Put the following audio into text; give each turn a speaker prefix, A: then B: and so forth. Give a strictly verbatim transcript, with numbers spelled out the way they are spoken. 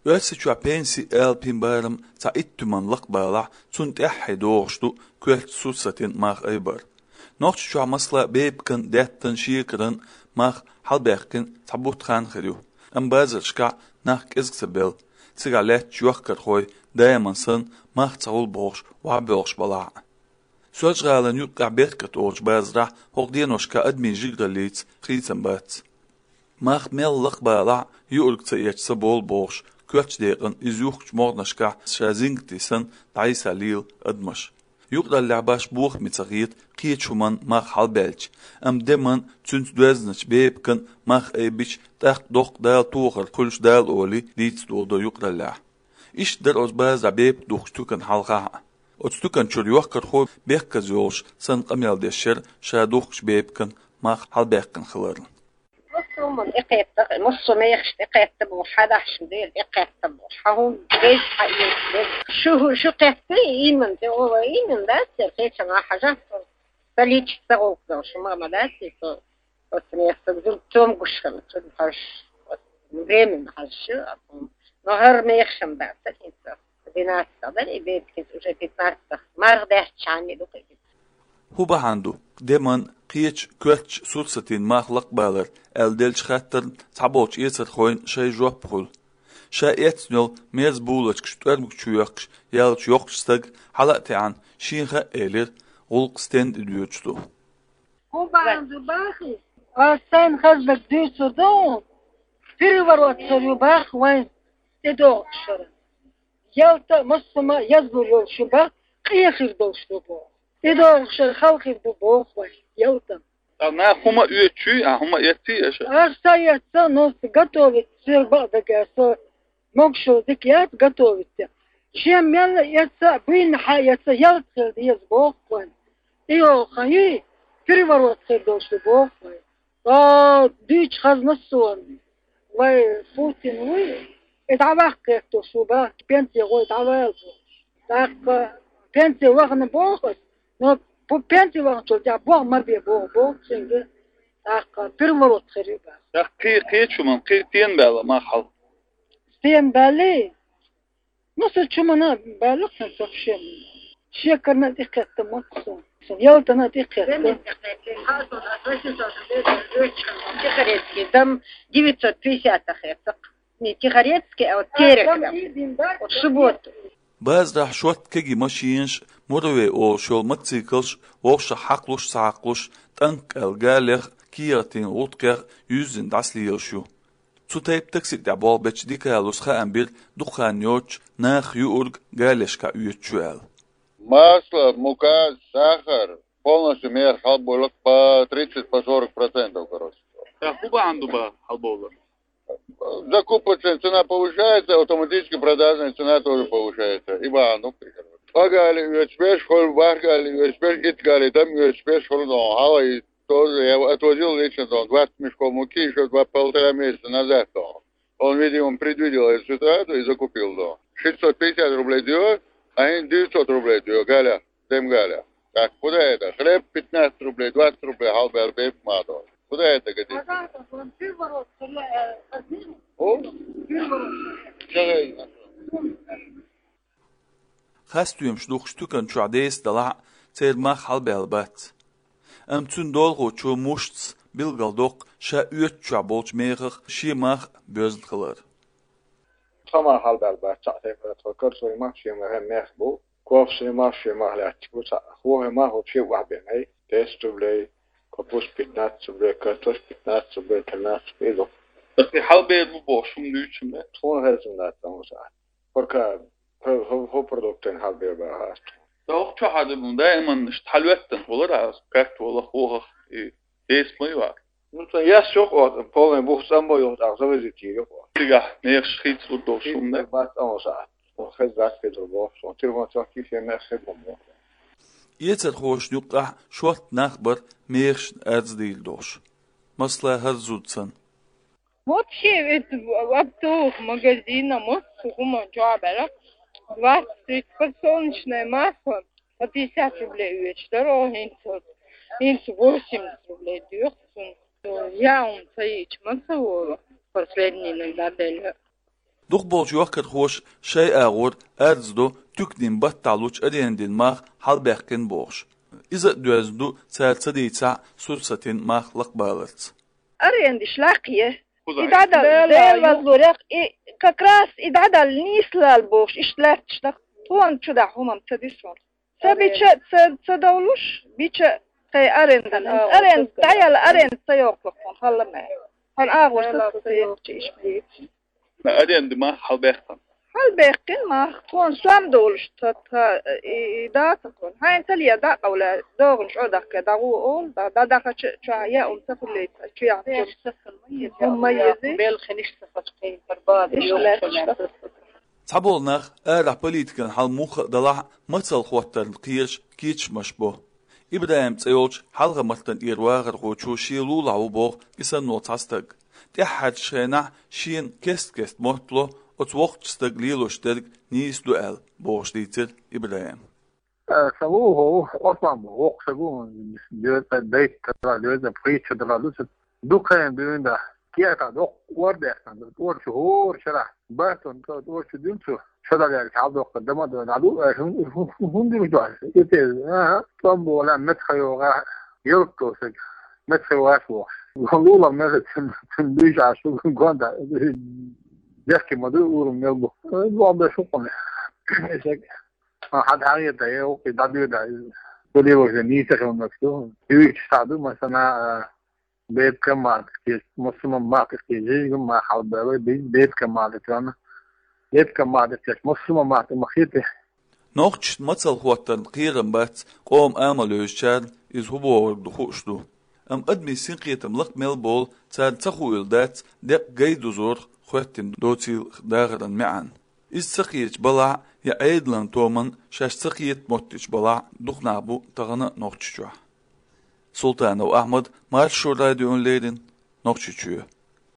A: Ösüçü pensi elpin barım sa ittumanlık bağla sunt ehhi doğuştu költ susatin mağ aybar. Noqçu masla bebkin dettin şiikrin mağ halbekkin tabut khan khiriu. Am bazırşka naq izgsabel. Sigalet juakkar hoy dayamansın mağ çağul boğuş wa boğuş bala. Söz galan yuqqa berkat orj bazra hoqdiyanoşka admin jigdalit khitsan bat. Mağ mellik bala yuqqa yetsa bol boğuş köç deqin izuq mornashka shazingtisan daisa lil admash. Yuqda labash buux mitsagit qiichuman mağ halbelch. Am deman tünt dweznach bebkin mağ ebich taq doq dal tuğar kulş dal oli dit dolda yuqda la. İş der oz baza beb duqstukan halqa. Otstukan chur yuqqar xo bekka zosh san qamyal desher shaduq bebkin mağ halbekkin khlar.
B: مصوم إقيت مصوم يخش إقيت بو حدا حشديل إقيت بو حهم جيش حقيقي شو شو قيتي إيمن ده هو إيمن ده تركيش أنا حاجة فليش تسوق ده شو ما ما ده تسو وسمي يستخدم توم قشخل تقول حش بريمن حش نهار ما يخشم ده تكيس بناس ده يبيت كيس وجه بيتناس ما رضيت عني دقيق
A: هو بهاندو deman qiich köç sulsatin mahlaq balar eldel xatter taboch yeter khoyn shay jopqul shay etnol mez bulach kstörmük çuyaq yalç yoqstag halati an şinha elir ulqsten düyüçtu
C: هو بعد باخي أصلاً خزبك ديسو دو переворот сорю бах وين تدو شر يالتا مصما يزبر يول شبا قيخير دو شبو تدو شر خلقي دو بوخ وين يالتا
D: أنا هما يتشي هما يتي إيش
C: أرسا يتسا نص готовить سير بعدك أسا مقشو ذكيات готовить شيم يلا يتسا بين حياتسا يالتا يزبوخ وين إيو خيي переворот сорю شبوخ وين آه ديش خزنسون وي فوتين وي اتعباق كيكتو شوباك بنتي غوي اتعباقو تاق بنتي وغن بوخس نو بنتي وغن تولدي بوغ ما بي بوغ بوغ سنجي تاق переворот خريبا
D: تاق قي قي شو قي تين بالا ما خل
C: ستين بالي نصل شو منا بالك سنسخشم شيكرنا ديكت مقصون يالتنا ديكت
B: Тихорецкий, дом девятьсот пятьдесят ахеток. Не Тихорецкий, а вот Терек. Вот в субботу.
A: Bazda shot kegi machines murwe o shol matzikels oxsha haqlush saqlush tank elgaler kiyatin utker yüzün dasliyoshu. Zu tape taxi der bol bech dikalus khaambir dukhan yoch nach yurg galeshka uyetchuel.
E: Масло, мука, сахар, полностью мер халболок по тридцать-сорок процентов, короче.
D: Так, куба андуба халболок.
E: Закупочная цена повышается, автоматически продажная цена тоже повышается. Ибо, ну, погали, юэчпеш, холь, варгали, юэчпеш, итгали, там юэчпеш, холь, ну, хава, и тоже я отвозил лично, там, двадцать мешков муки еще два, полтора месяца назад, там. Он, видимо, предвидел эту ситуацию и закупил, да. шестьсот пятьдесят рублей дает, а им девятьсот рублей дает, галя, тем галя. Так, куда это? Хлеб пятнадцать рублей, двадцать рублей, халбер, бейб, матов. Куда это годится? О?
A: Khastuyum shdukh shtukan chuades dala tser ma halbelbat. Am tun dolgo chu mushts bilgaldok sha uyet chabolch meger shimach bözd khalar.
F: Tama halbelbat ta'tefer tfakar so ma shimach mehbu kof shimach shimach la'tbu ta huwa ma hu shi wahben ay testublay kapus пятнадцать рублей, картош пятнадцать рублей, тринадцать рублей.
D: Так и халбе bu boşum düçüm be.
F: Тон херсинда там уса. Порка هو продуктен халбе ба.
D: Doch şu hadi bunu daiman işte halvetten olur az kart valla hoğ esmi var.
F: Ну то я şok o полный бухсам бо yok ağza veziti yok.
D: Ya ne yaşıt bu doşum ne?
F: Bas amsa. O xezat pedro bo. So tirma çaki şeme xedom.
A: Yetser hoş yuqqa shot nakhbar mersh erzdil dosh. Masla harzutsan.
G: Вообще это оптовых магазинах сухому джабера двадцать подсолнечное масло по пятьдесят рублей вечер, дорога инцу восемьдесят рублей дюрцун. Я он цаич мацавола последний иногда дельга.
A: Duh bolcu vakit hoş şey ağır erzdu tükdin battaluç erendin mah halbekkin boş. İza düzdu sertsa deysa sursatin mahlak bağlarız.
G: Арендиш лакье.
D: Куда?
G: Идадал дел возлурек и как раз идадал нислал бош ишлертштах. Тон чуда хумам цадисон. Сабича цадавлуш бича кай арендан. Аренд таял аренд тайоклукон халлама. Han ağırsa sayıcı işmeyi.
D: Arendi ma halbektan.
G: Halbekkin ma kon suam doluştu ta idata kon. Hayn taliya da qawla doğun şudak da ol da da da çaya on tafullet çaya مميزة
B: بالخنيش صفقتين برباد
A: Tabolnaq ərah politikan hal mux dalah matsal xwattar qiysh kiç mashbo. İbrahim tsayolch halga mattan irwağır qoçu şilu lawu boq isa notastag. Tehad şena şin kest kest motlo ot waqtstag liloshterg nis duel boşlitir İbrahim.
F: Savuhu Osman bu okşabu diyor da dayt da diyor da preach da lütfen dukayın düğünde kiyata dok orada sandı orçu hor şara baton da orçu düğüntü şada der kaldı kadama da alu hundi mi var ete ha tam bu lan methayoga yoktu methayoga bu Lula mesela tüm aşu gonda Yaski madu urum yolbu bu anda şu konu حد حاجة ده اوكي ده بيو ده كل يوم نيسة كمان مكتوب يوش سادو مثلا بيت كمال كيس مسلم ما كيس ما حاول بيت بيت كمال ترانا بيت كمال كيس مسلم ما تمخيته
A: Noqç matsal xwattan qiran bat qom amal özçar iz hubo duxushdu. Am admi sinqiyatam laq melbol tsar tsaxuildat de gayduzur xwattin dotil dagran ma'an. Iz tsaqiyç bala ya aydlan toman şaş tsaqiyet mottiç bala duxnabu tağana noqçuğa. Sultanov Ahmad Marşur radyo önleydin noqçuçuyu.